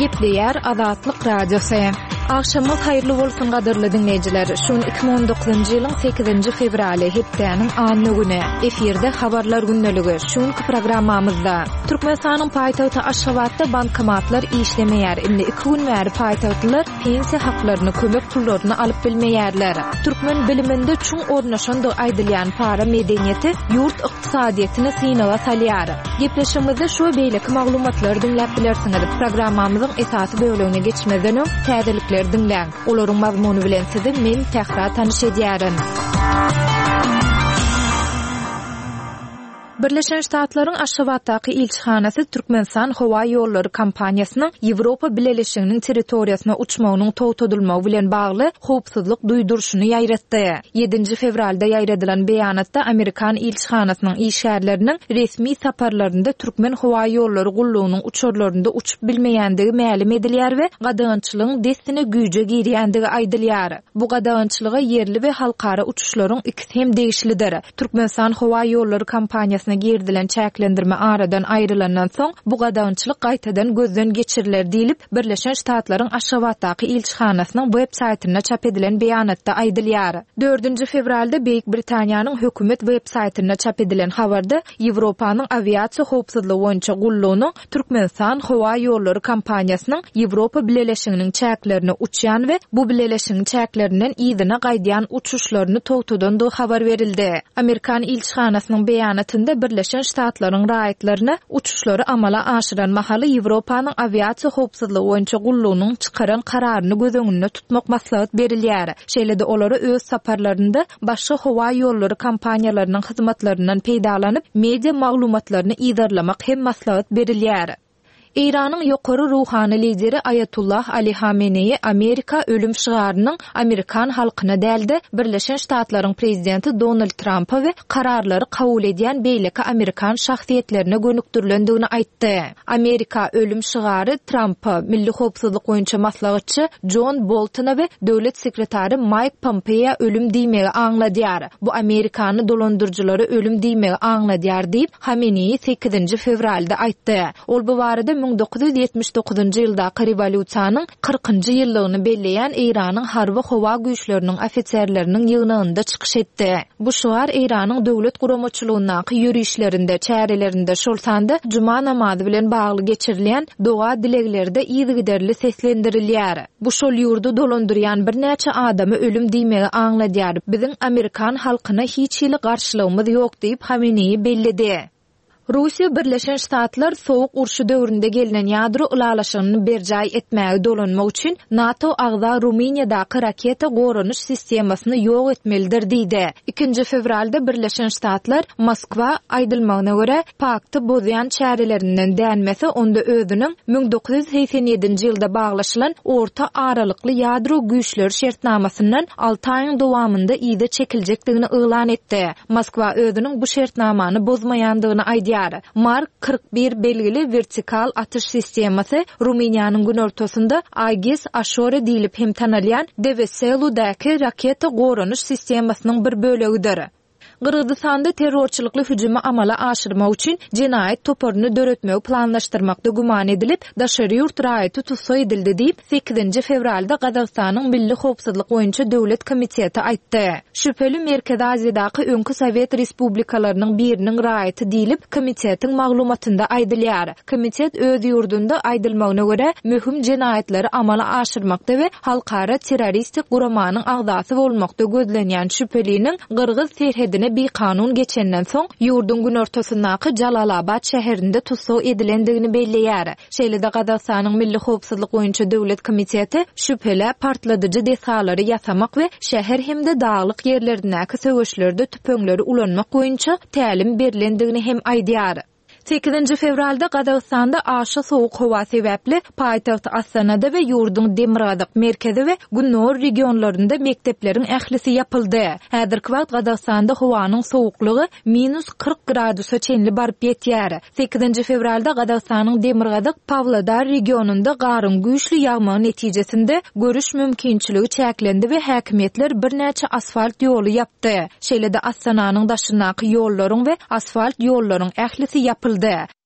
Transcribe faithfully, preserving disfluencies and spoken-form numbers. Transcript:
Gepleýär Azatlyk Radiosu. Akşamyz haýyrly bolsun gadyrly dinleýijiler. Şun iki bin on dokuzunçy ýylyň sekizinji fevraly hepdeniň any güni. Eferde habarlar günneligi. Şun programmamyzda Türkmenistanyň paýtagty Aşgabatda bankomatlar işlemeýär. Indi iki gün bäri paýtagtlar pensiýa haklaryny, kömek pullaryny alyp bilmeýärler. Türkmen biliminde çuň ornaşandy aýdylýan para medeniýeti ýurt ykdysadyýetyny synaga salýar. Gepleşimizde şu beýleki maglumatlary dinläp bilersiňiz. Programmamyzyň esasy bölümine geçmeden öň täzelikler dinläň. Olaryň mazmuny bilen sizi men tähra tanyş edýärin. Birleşen Ştatlaryň Aşgabatdaky ilçihanasy Türkmenistan Howa ýollary kompaniýasynyň Ýewropa Birleşiginiň territoriýasyna uçmagynyň towtadylmagy bilen bagly howpsuzlyk duýdurşyny ýaýratdy. yedinji fevralda ýaýradylan beýanatda Amerikan ilçihanasynyň işgärleriniň resmi saparlarynda Türkmen Howa ýollary gullugynyň uçurlarynda uçup bilmeýändigi ma'lum edilýär we gadagynçylygyň destine güýje girýändigi aýdylýar. Bu gadagynçylyga yerli we halkara uçuşlaryň ikisi hem degişlidir. Türkmenistan Howa ýollary kompaniýasyny girdilen çäklendirme aradan aýrylandan soň bu gadagynçylyk gaýtadan gözden geçiriler diýilip Birleşen Ştatlaryň Aşgabatdaky ilçihanasynyň web saýtyna çap edilen beýanatda aýdylýar. dördünji fevralda Beýik Britaniýanyň hökümet web saýtyna çap edilen habarda Ýewropanyň aviasiýa howpsuzlygy boýunça gullugyny Türkmenistan Howa ýollary kompaniýasynyň Ýewropa Birleşiginiň çäklerini uçýan we bu birleşiginiň çäklerinden ýygyna gaýdýan uçuşlaryny towtadandy habar berildi. Amerikan ilçihanasynyň beýanatynda Birleşen Ştatlaryň raýatlaryna uçuşlary amala aşyran mahaly Ýewropanyň aviasiýa howpsuzlygy boýunça gullugynyň çykaran kararyny göz öňünde tutmak maslahat berilýär. Şeýle-de olary öz saparlarynda başga howa ýollary kompaniýalarynyň hyzmatlaryndan peýdalanyp media maglumatlaryny ýydarlamak hem maslahat berilýär. İran'ın ýokary ruhany lideri Ayatullah Ali Hamenei Amerika ölüm şygarynyň Amerikan halkyna däldi Birleşen Ştatlaryň prezidenti Donald Trump'a we kararlary kabul edýän beýleki Amerikan şahsiýetlerine gönükdirilendigini aýtdy. Amerika ölüm şygary Trump'a milli howpsuzlyk boýunça maslahatçy John Bolton'a we döwlet sekretary Mike Pompeo'ya ölüm diýmegi aňladýar. Bu Amerikany dolandyrjylary ölüm diýmegi aňladýar diýip Hamenei sekizinji fevralda aýtdy. Ol bu barada bin dokuz yüz ýetmiş dokuzunçy ýyldaky rewolýusiýanyň kırkynjy ýyllygyny belleýän Iranyň harby howa güýçleriniň ofitserleriniň ýygnygynda çykyş etdi. Bu şuar Iranyň döwlet guramaçylygynyň ýürüýüşlerinde, çärelerinde şolsanda juma namazy bilen bagly geçirilýän doga dileglerinde ýygyderli seslendirilýär. Bu şol ýurdu dolandyrýan bir näçe adamy ölüm diýmegi aňladýar. Biziň Amerikan halkyna hiç ýyly garşylygymyz ýok diýip Hamenei bellidi. Russiýa Birleşen Ştatlar sowuk urşy döwründe gelinen ýadro ulalaşygyny berjaý etmäge dolanmak üçin NATO agza Ruminiýadaky raketa goranyş sistemasyny ýok etmelidir diýdi. ikinji fevralda Birleşen Ştatlar Moskwa aýdylmagyna görä pakty bozýan çärelerinden dänmese onda özüniň bin dokuz yüz seksen ýedinji ýylda baglaşylan orta aralykly ýadro güýçleri şertnamasynyň alty aýyň dowamında ýyda çekiljekdigini elan etdi. Moskwa özüniň bu şertnamany bozmaýandygyny aýdýar. Mark kırk bir belgili vertikal atış sistemasy Ruminiýanyň gün ortasynda Aegis Ashore diýilip hem tanalýan Deveselu-daky raketa goranyş sistemasynyň bir bölegidir. Gyrgyzstanda terrorçylykly hüjümi amala aşyrmak üçin jenaýat toparyny döretmegi planlaşdyrmakda guman edilip daşary ýurt raýaty tutsa edildi diýip sekizinji fevralda Gazagstanyň Milli Howpsuzlyk boýunça döwlet komiteti aýtdy. Şüpheli Merkez Aziýadaky öňkü Sowet respublikalarynyň biriniň raýaty diýilip komitetiň maglumatynda aýdylýar. Komitet öz ýurdunda aýdylmagyna görä möhüm jenaýatlary amala aşyrmakda we halkara terroristik guramanyň agdasy bolmakda gözlenýän şüpheliniň Gyrgyz serhedine bir kanun geçenden soň ýurdun gün ortasyndaky Jalalabad şäherinde tutsaw edilendigini belleýär. Şeýle-de Gazagstanyň Milli Howpsuzlyk boýunça döwlet komiteti şüpheli partladyjy desalary ýasamak we şäher hemde daglyk ýerlerindäki söwüşlerde tüpeňleri ulanmak boýunça tälim berilendigini hem aýdýar. sekizinji fevralda Gazagstanda aşy sowuk howa sebäpli paýtagy Astanada we ýurdun Demirgazyk merkezi we Günnur regionlarynda mektepleriň ählisi ýapyldy. Häzirki wagt Gazagstanda howanyň sowuklugy minus kırk gradusa çenli baryp ýetýär. sekizinji fevralda Gazagstanyň Demirgazyk Pawlodar regionunda garyn güýçli ýağma netijesinde görüş mümkinçiligi çäklendi we häkimetler bir näçe asfalt ýoly ýapdy. Şeýle-de Astananyň daşyndaky ýollaryň we asfalt ýollaryň ählisi ýapyldy.